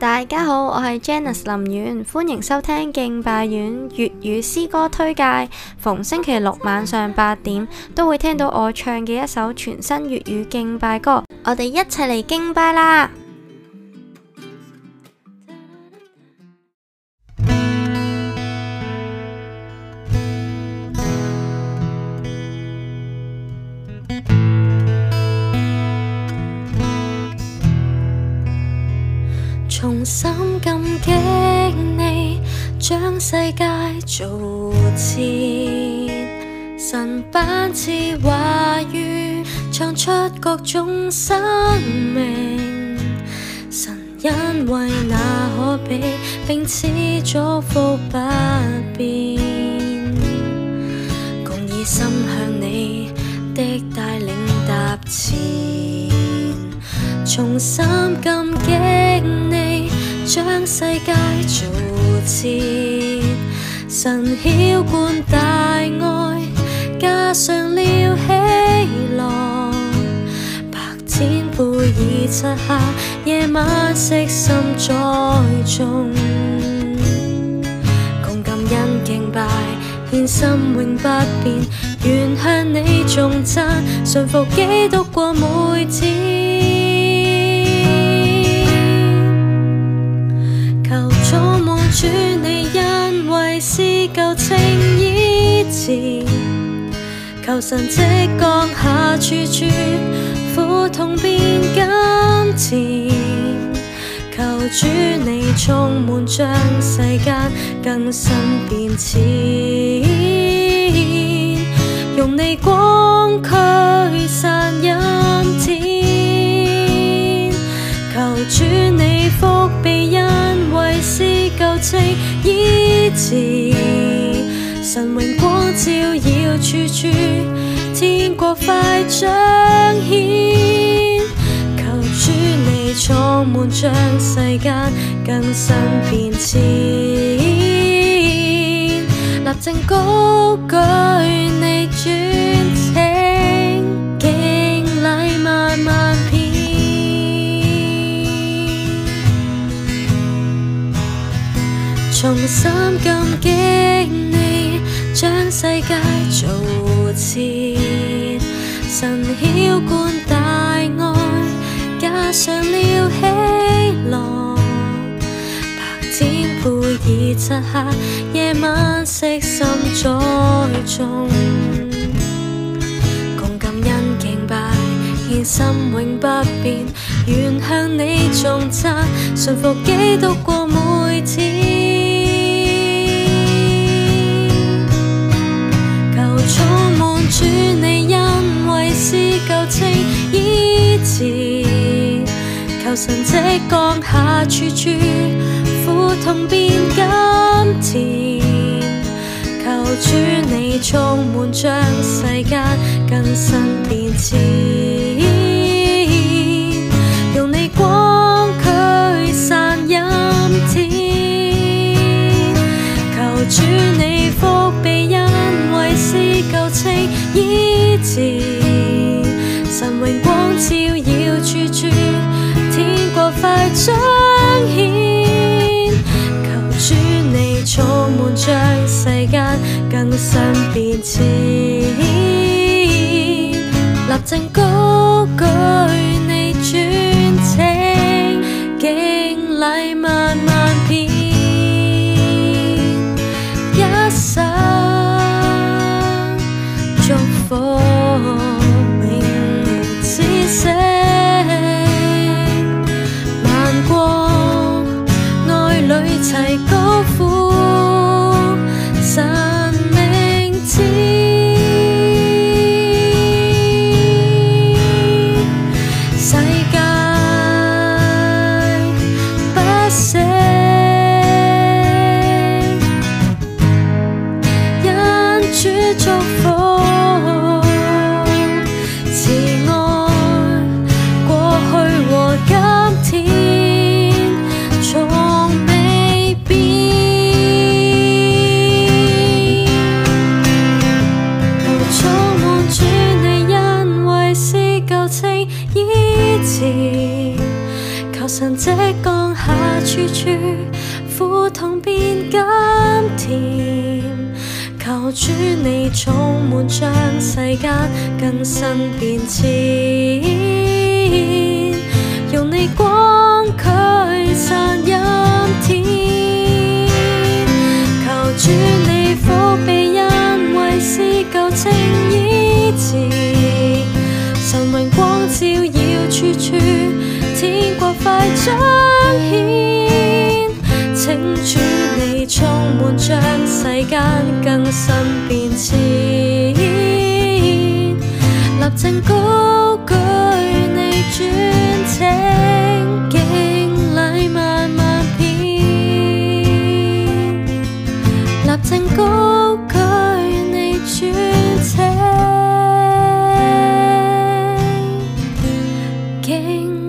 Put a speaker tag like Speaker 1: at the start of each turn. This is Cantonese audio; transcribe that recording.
Speaker 1: 大家好，我係 Janice 林苑，歡迎收聽敬拜院粵語詩歌推介。逢星期六晚上8點都會聽到我唱嘅一首全新粵語敬拜歌，我哋一齊嚟敬拜啦！從心感激你將世界造設，神頒賜話語唱出各種生命，神因為那可比，並賜祝福不變，共以心向你的帶領踏前，從心感激你將世界造設，神澆灌大愛，加上了喜樂，白天貝爾漆黑，夜晚悉心栽種，共感恩敬拜，獻心永不變，願向你頌讚，順服基督過每天。主你因為是舊情醫治，求神蹟降下處處，苦痛變甘甜，求主你充滿將世間更新變遷，用你光驅散陰天，求主你福庇因為是舊情醫治，神榮光照耀處處，天國快彰顯，求主你充滿將世間更新變遷，立正高舉你尊稱，敬禮萬萬遍。從心感激你將世界造設，神澆灌大愛，加上了喜樂，白天貝爾漆黑，夜晚悉心栽種，共感恩敬拜，獻心永不變，願向你頌讚，順服基督過每天。充滿主你因為是舊情醫治，求神蹟降下處處，苦痛變甘甜，求主你充滿將世間更新變遷，用你光驅散陰天，求主你福庇因為是舊情醫治，神榮光照耀處處，天國快彰顯，求主你充滿將世間更新變遷，立正高舉你尊稱，敬禮萬萬遍，一生祝福永無止息，萬國愛侶齊高呼神名字，世界不息，因主祝福。 神跡降下，處處苦痛變甘甜。求主你充滿，將世間更新變遷，用你光驅散陰天。求主你福庇恩惠，施舊情醫治，神榮光照耀處處，天國快彰顯。請主你充滿，將世間更新變遷，立正高舉你專請，敬禮萬萬遍。立正高舉你專請，敬